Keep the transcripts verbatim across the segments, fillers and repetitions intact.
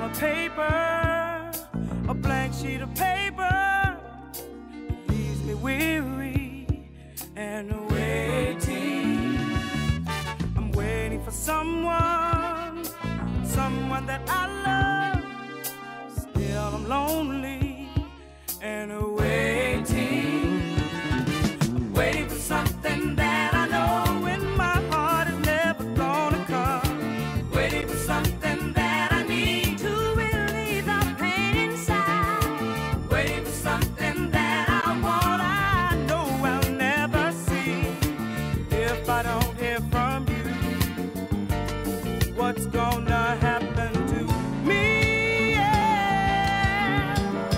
on a paper, a blank sheet of paper. It leaves me weary and waiting. I'm waiting for someone, someone that I love. Still I'm lonely and waiting. I'm waiting for something that I know in my heart is never gonna come. Waiting for something that I need to relieve the pain inside. Waiting for something that I want, I know I'll never see. If I don't hear from you, what's gonna happen to me? Yeah.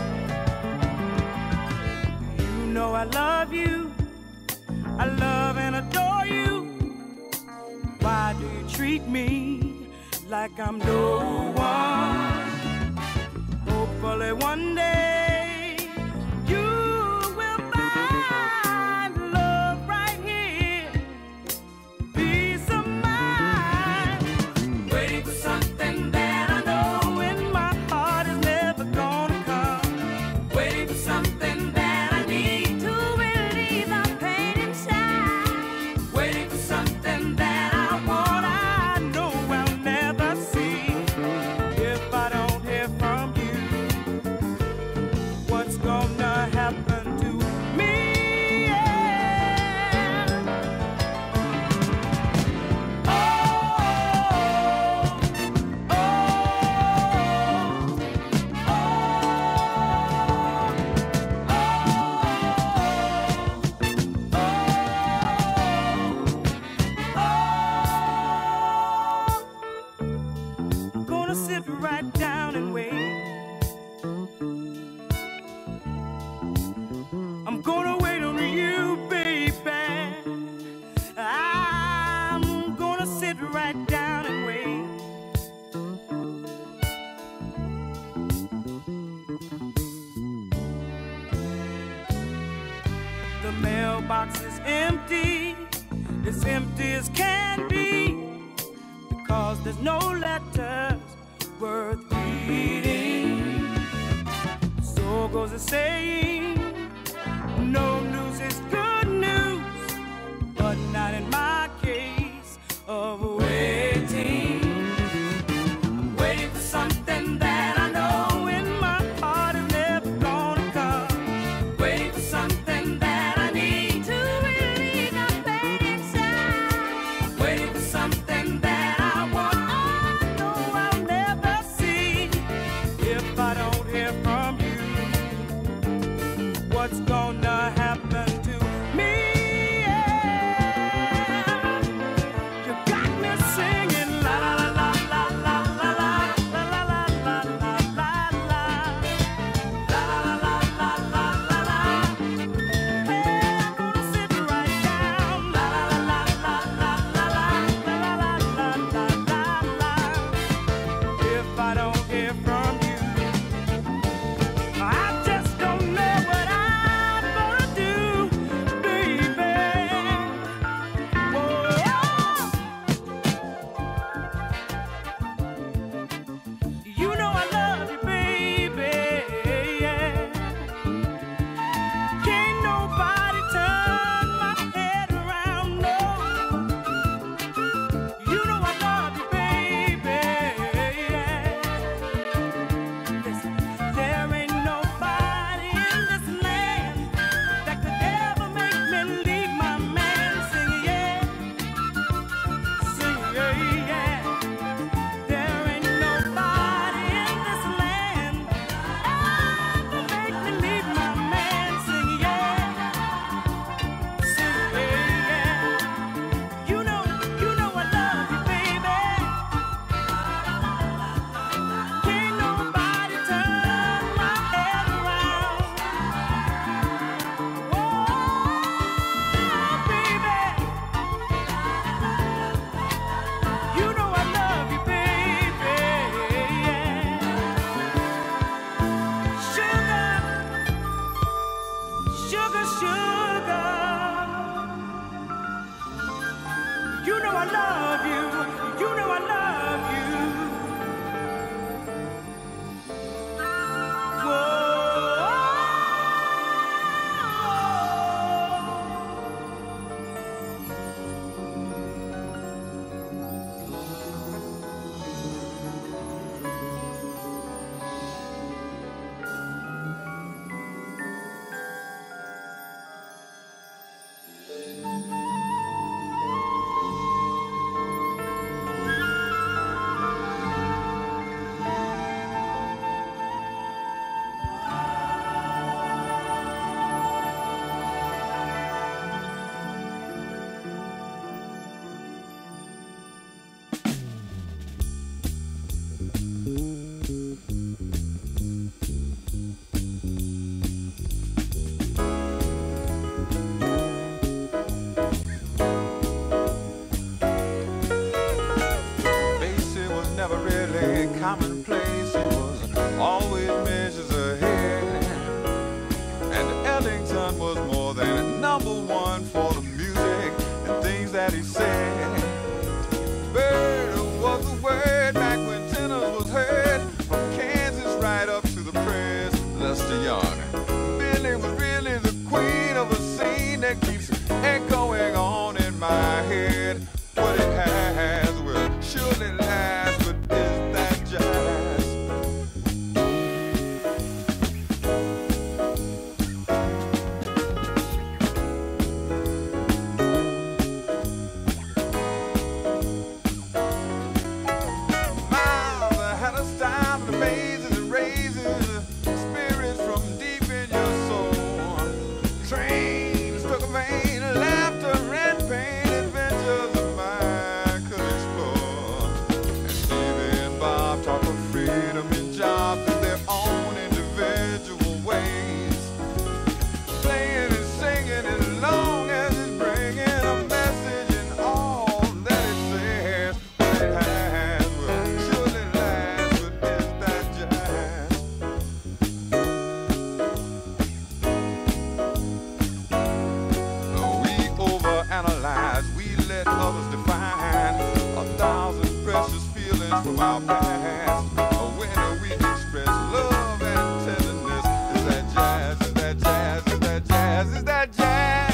You know I love you, I love and adore you. Why do you treat me like I'm no one? Hopefully one day you will find love right here, peace of mind. Waiting for something that I know in my heart is never gonna come. Waiting for something that I need to relieve the pain inside. Waiting for something that I want, I know I'll never see. If I don't hear from you, what's gonna happen to me? Yeah. Oh, oh, I'm gonna sit right down and wait. I'm gonna wait on you, baby. I'm gonna sit right down and wait. The mailbox is empty, as empty as can be, because there's no letters worth reading. So goes the saying, no news is good news, but not in my case of waiting. I'm waiting for something that I know in my heart is never gonna come. Waiting for something that I need to relieve the pain inside. Waiting for something that I want, I know I'll never see. If I don't hear from you, what's gonna happen to me? Yeah. You got me never really commonplace. He was always measures ahead. And Ellington was more than number one for the music and things that he said. Bird was the word back when tenor was heard, from Kansas right up to the press. Lester Young. Billy was really the queen of a scene that keeps echoing on in my head. What it has will surely last, but is that jazz? Miles had a style that amazes and raises spirits from deep in your soul. Trains took a vein, laughter and pain, adventures of mine could explore. And Stevie and Bob talk of freedom and jobs in their own individual ways. Playing and singing as long as it's bringing a message in all that it says. What it has will surely last, but is that jazz? We overanalyze, we let others define a thousand precious feelings from our past. When we express love and tenderness, is that jazz? Is that jazz? Is that jazz? Is that jazz?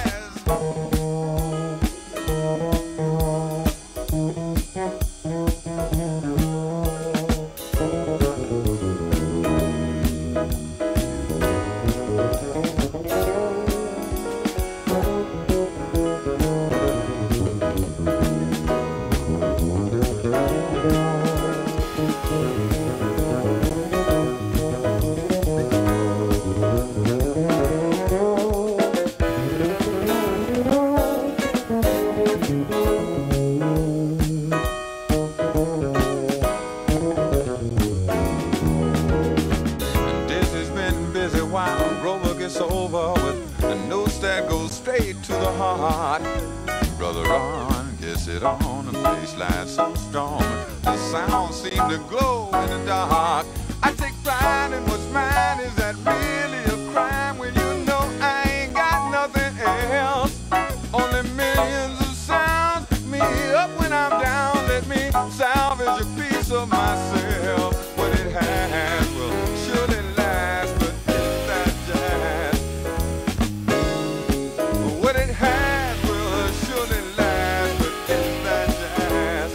This has been busy while Rover gets over with a note that goes straight to the heart. Brother Ron gets it on, the bass line so strong, the sound seems to glow in the dark. I take pride in what's mine. Is that really a crime when you know I ain't got nothing else? Only millions of sounds pick me up when I'm down. Let me salvage a piece of myself. What it has will surely last, but is that jazz? What it has will surely last, but is that jazz?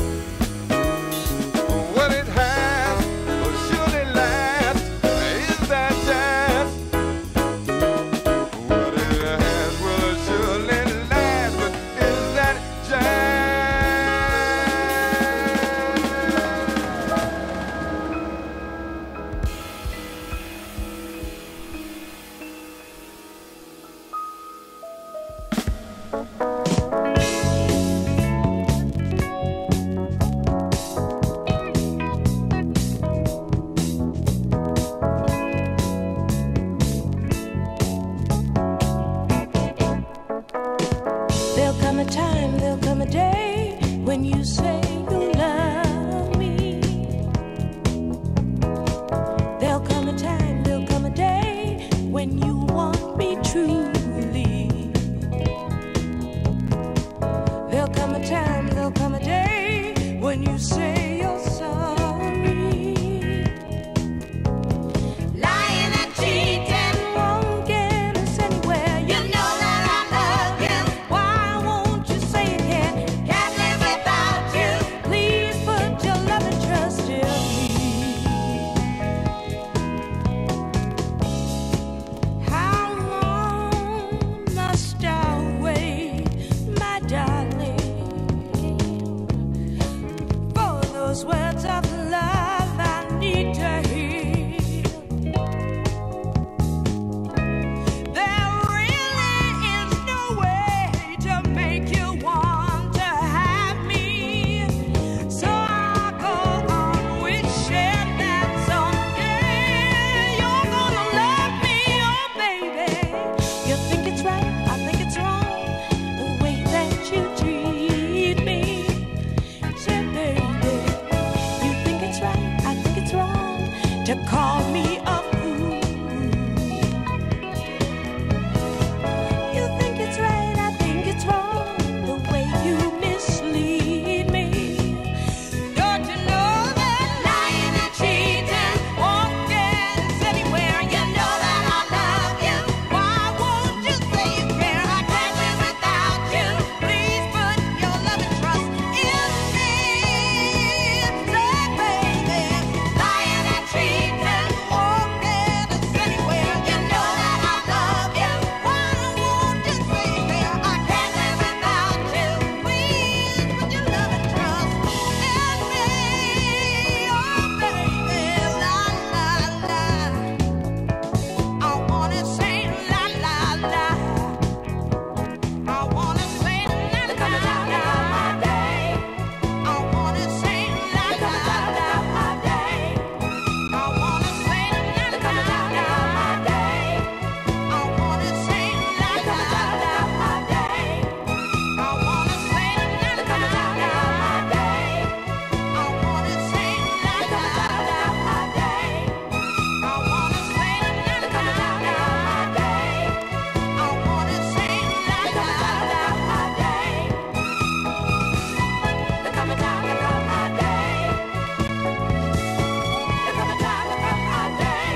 What it has will surely last, is that jazz? What it has will surely last, but is that jazz? There'll come a time, there'll come a day when you say you love me. There'll come a time, there'll come a day when you want me truly. There'll come a time, there'll come a day when you say you're sorry. Lying and cheating won't get us anywhere. You know that I love you. Why won't you say it here? Can't live without you. Please put your love and trust in me. How long must I wait, my darling, for those words of love I need to hear? There really is no way to make you want to have me. So I'll go on wishing that someday you're gonna love me, oh baby. You think it's right, I think it's wrong, the way that you treat me. Say, baby, you to call me a fool. You think it's right, I think it's wrong, the way you mislead me. Don't you know that lying and cheating won't get us anywhere? You know that I love you. Why won't you say you care? I can't live without you. Please put your love and trust in me. Say, baby, lying and cheating won't get us anywhere. You know that I love you. Why won't you say you care? I can't live without you. Please put your love and trust in me. Oh, baby, la la la. I wanna say la la la. I wanna say la la la my day. I wanna say la la la my day. I wanna say la la la my day. I wanna say la la la my day. I wanna say la la la my day. I wanna say la la la my day. I wanna say la la la my day. I wanna say la la la my day. I wanna say la la la my day. There come a time, there come my day. There come a time, there come my day.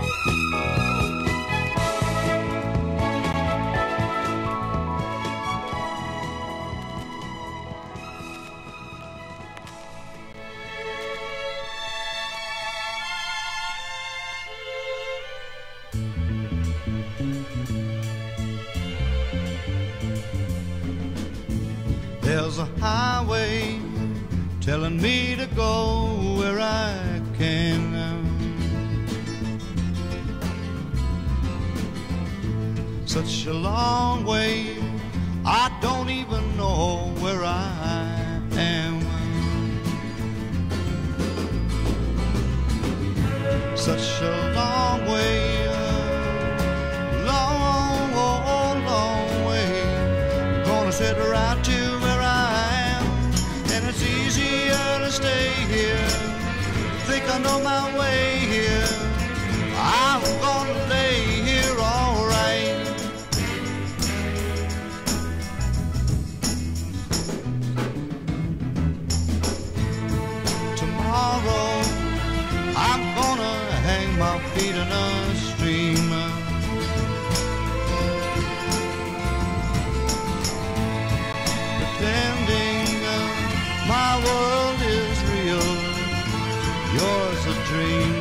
There's a highway telling me to go where I can. Such a long way, I don't even know where I am. Such a long way, long, oh, long way. Gonna sit right to where I am, and it's easier to stay here. Think I know my way here. I'm gonna lay here all right. Tomorrow I'm gonna hang my feet in a stream. Pretending uh, my world is real, yours a dream.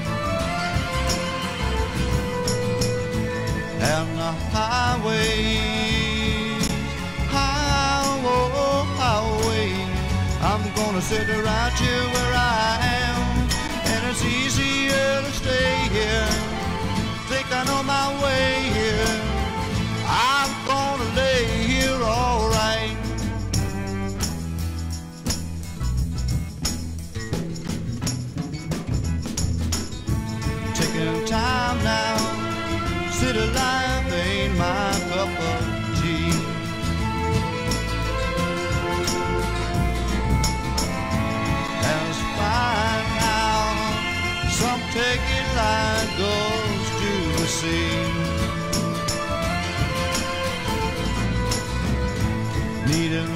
And the highways, highway, highway, I'm gonna sit right here where I am, and it's easier to stay here. Think I know my way here. I'm gonna lay here all right. Taking time now, city life ain't my cup of tea. As fine now, some take it like goes to the sea. Needing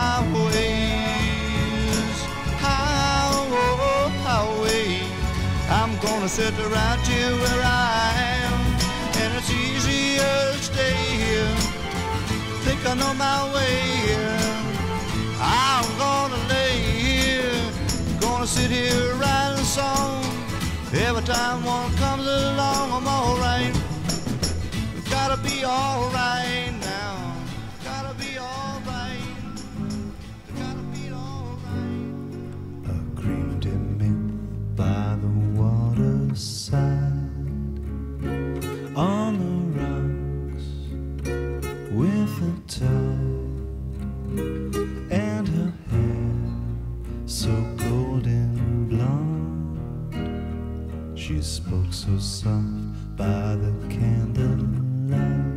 highways, highway, highway. I'm gonna sit right here where I am, and it's easier to stay here. Think I know my way here. I'm gonna lay here, gonna sit here writing a song. Every time one comes along, I'm alright. Gotta be alright now. Gotta be alright. Gotta be alright. A cream mint by the waterside, on the rocks with a tide, and her hair so golden blonde. She spoke so soft by the candlelight,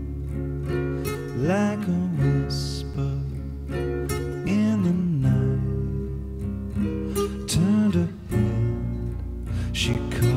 like a whisper in the night. Turned her head, she caught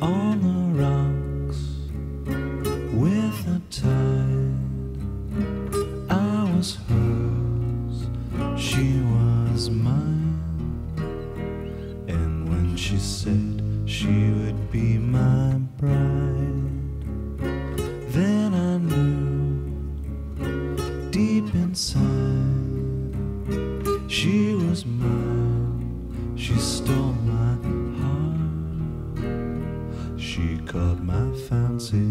on the rocks with the tide. I was hers, she was mine. And when she said she would be my bride, then I knew deep inside she was mine. She stole my heart, she caught my fancy.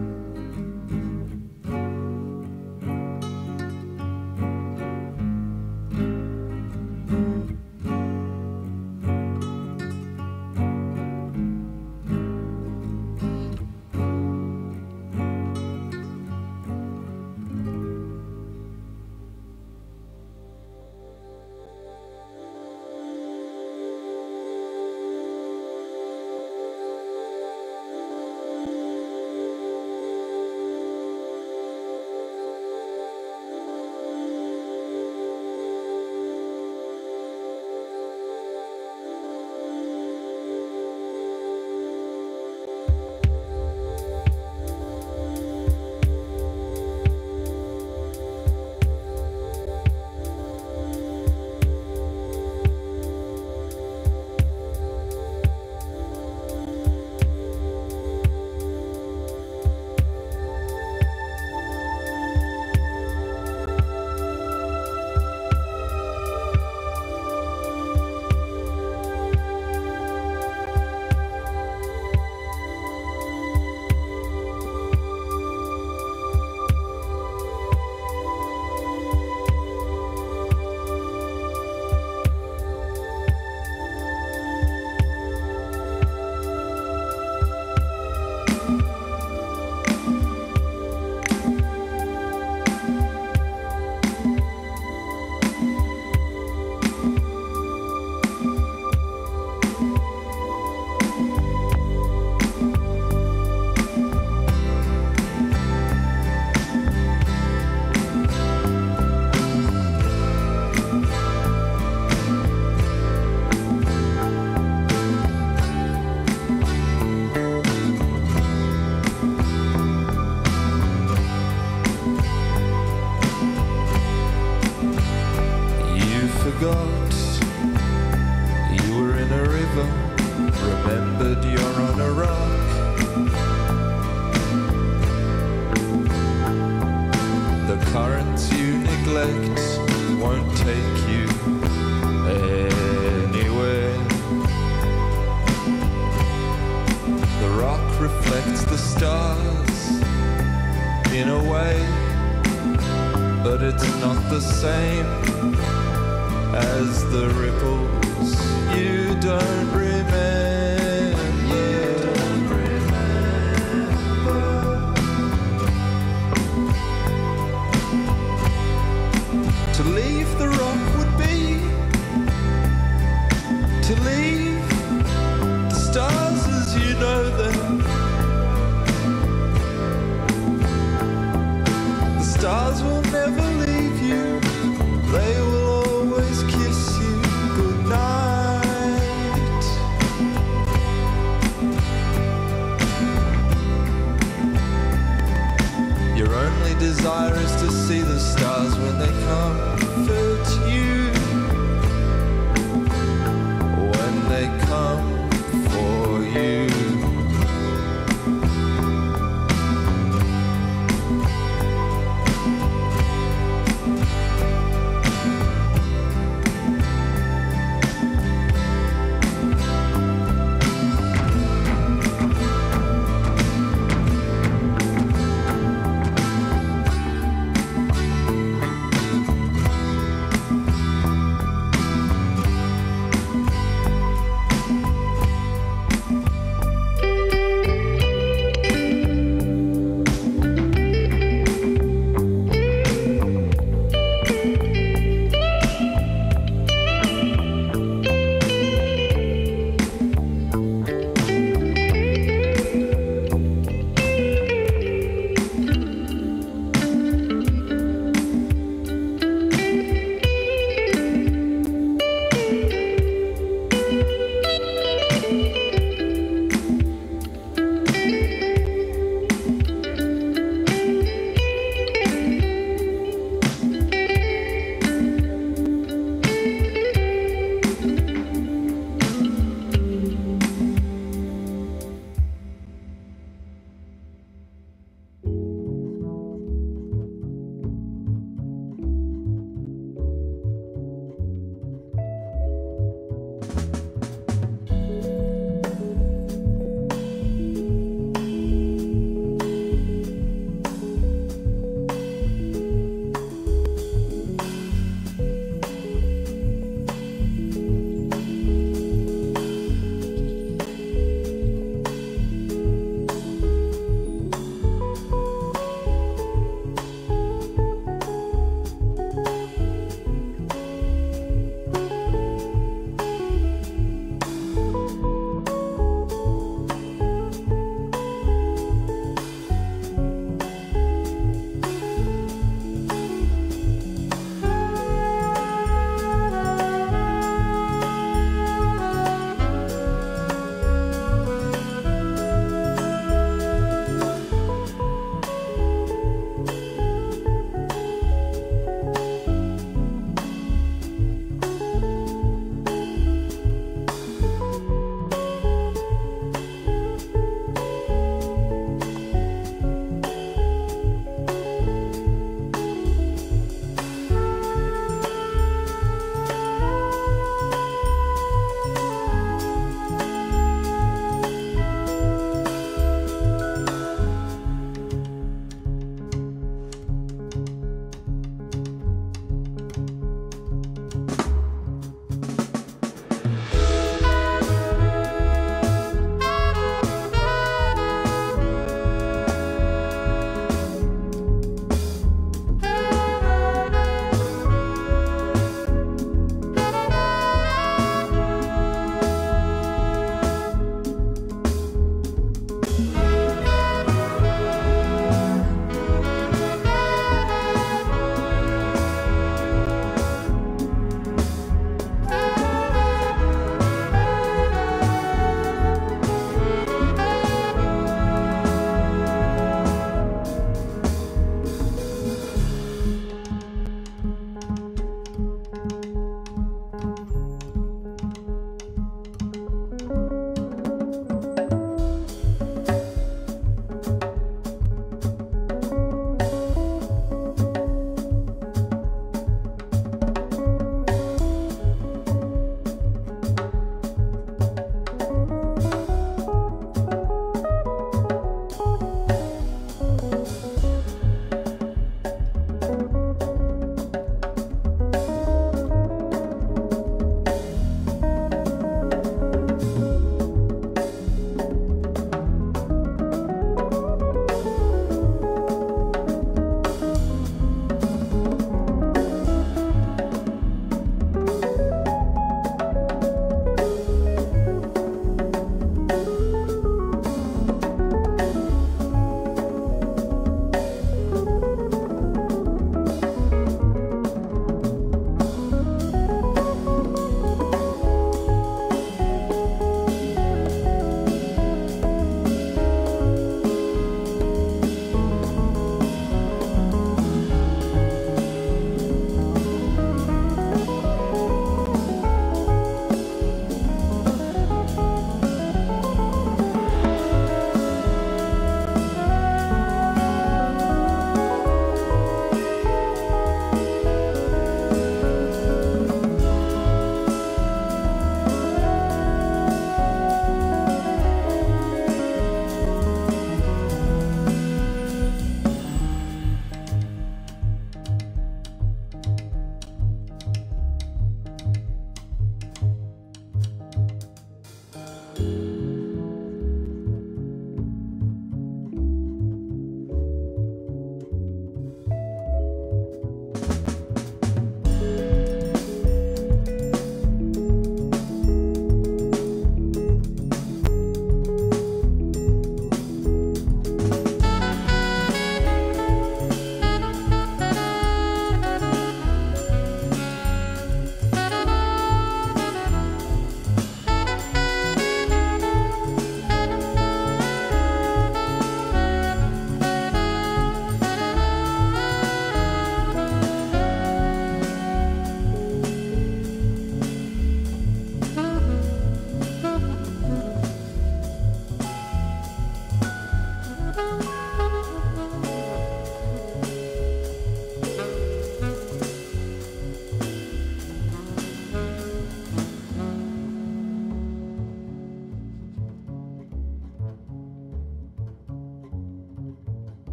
Forgot you were in a river, remembered you're on a rock. The currents you neglect won't take you anywhere. The rock reflects the stars in a way, but it's not the same as the ripples. You don't remember, you don't remember. To leave the rock would be to leave the stars as you know them. The stars will never leave you, they will always kiss you goodnight. Your only desire is to see the stars when they come.